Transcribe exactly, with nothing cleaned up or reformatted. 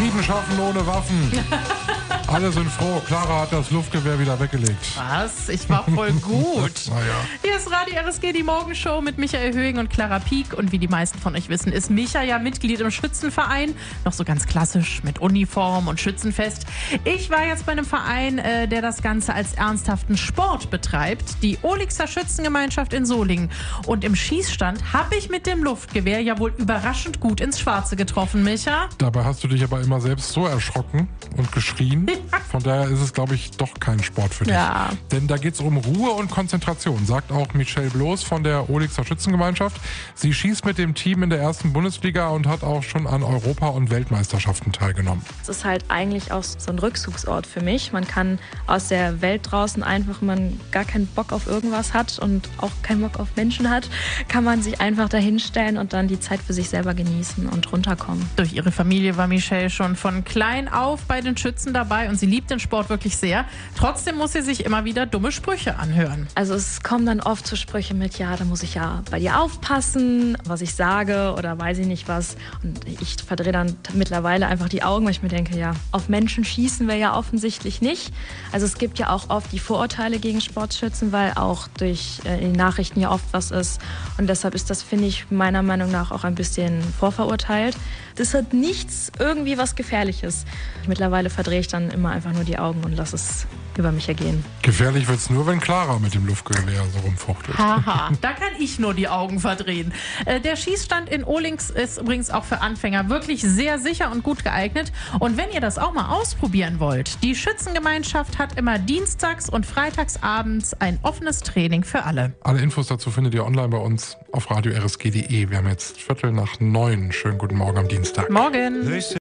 Frieden schaffen ohne Waffen. Alle sind froh. Clara hat das Luftgewehr wieder weggelegt. Was? Ich war voll gut. Naja. Hier ist Radio R S G, die Morgenshow mit Michael Höhing und Clara Pieck. Und wie die meisten von euch wissen, ist Micha ja Mitglied im Schützenverein. Noch so ganz klassisch mit Uniform und Schützenfest. Ich war jetzt bei einem Verein, äh, der das Ganze als ernsthaften Sport betreibt. Die Olixer Schützengemeinschaft in Solingen. Und im Schießstand habe ich mit dem Luftgewehr ja wohl überraschend gut ins Schwarze getroffen, Micha. Dabei hast du dich aber immer selbst so erschrocken und geschrien. Von daher ist es, glaube ich, doch kein Sport für dich. Ja. Denn da geht es um Ruhe und Konzentration, sagt auch Michelle Bloß von der Olixer Schützengemeinschaft. Sie schießt mit dem Team in der ersten Bundesliga und hat auch schon an Europa- und Weltmeisterschaften teilgenommen. Es ist halt eigentlich auch so ein Rückzugsort für mich. Man kann aus der Welt draußen einfach, wenn man gar keinen Bock auf irgendwas hat und auch keinen Bock auf Menschen hat, kann man sich einfach dahinstellen und dann die Zeit für sich selber genießen und runterkommen. Durch ihre Familie war Michelle schon von klein auf bei den Schützen dabei und sie liebt den Sport wirklich sehr. Trotzdem muss sie sich immer wieder dumme Sprüche anhören. Also es kommen dann oft so Sprüche mit, ja, da muss ich ja bei dir aufpassen, was ich sage oder weiß ich nicht was. Und ich verdrehe dann mittlerweile einfach die Augen, weil ich mir denke, ja, auf Menschen schießen wir ja offensichtlich nicht. Also es gibt ja auch oft die Vorurteile gegen Sportschützen, weil auch durch äh, die Nachrichten ja oft was ist. Und deshalb ist das, finde ich, meiner Meinung nach auch ein bisschen vorverurteilt. Das hat nichts irgendwie was Gefährliches. Mittlerweile verdrehe ich dann immer einfach nur die Augen und lasse es über mich ergehen. Gefährlich wird es nur, wenn Clara mit dem Luftgewehr so rumfuchtelt. Haha, da kann ich nur die Augen verdrehen. Äh, der Schießstand in Olings ist übrigens auch für Anfänger wirklich sehr sicher und gut geeignet. Und wenn ihr das auch mal ausprobieren wollt, die Schützengemeinschaft hat immer dienstags und freitags abends ein offenes Training für alle. Alle Infos dazu findet ihr online bei uns auf radio r s g punkt d e. Wir haben jetzt Viertel nach neun. Schönen guten Morgen am Dienstag. Morgen.